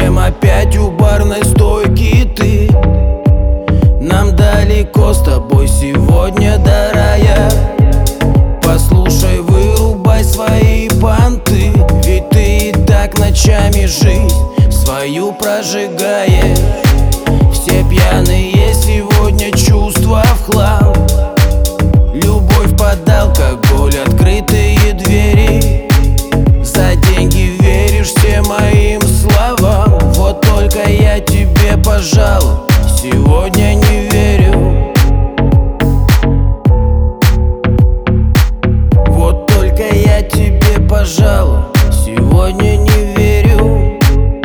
Зачем опять у барной стойки ты? Нам далеко с тобой сегодня до рая. Послушай, вырубай свои понты, ведь ты и так ночами жизнь свою прожигаешь. Все пьяные сегодня чувства в хлам. Любовь под алкоголь, открытые двери. За деньги веришь всем моим словам. Вот только я тебе, пожалуй, сегодня не верю. Вот только я тебе, пожалуй, сегодня не верю.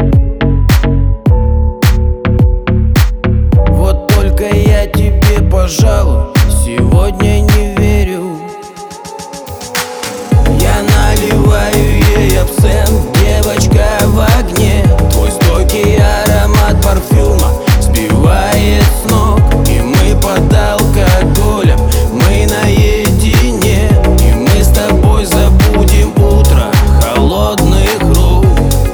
Вот только я тебе, пожалуй, сегодня не верю. Я наливаю ей абсент, девочка в огне. Твой стойкий аромат парфюма сбивает с ног. И мы под алкоголем, мы наедине. И мы с тобой забудем утро холодных рук.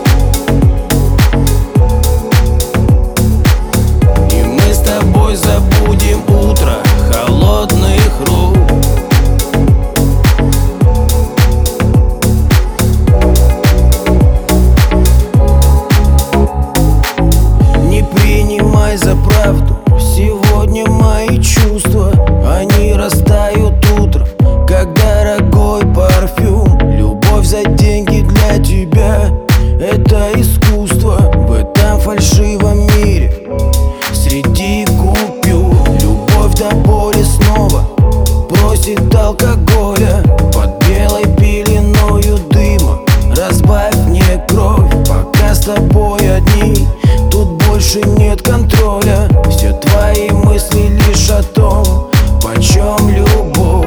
И мы с тобой забудем утро холодных рук. Не принимай за правду сегодня мои чувства. Они растают утром, как дорогой парфюм. Любовь за деньги для тебя — это искусство. В этом фальшивом мире среди купюр любовь до боли снова просит алкоголя. Под белой пеленою дыма разбавь мне кровь. Пока с тобой одни, тут больше нет контроля. Все твои мысли лишь о том, почем любовь.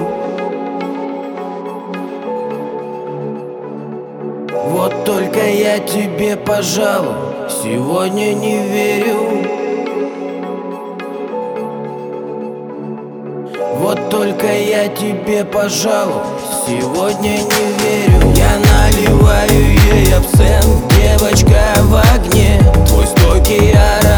Вот только я тебе, пожалуй, сегодня не верю. Вот только я тебе, пожалуй, сегодня не верю. Я наливаю ей абсент, девочка в огне. Твой стойкий аромат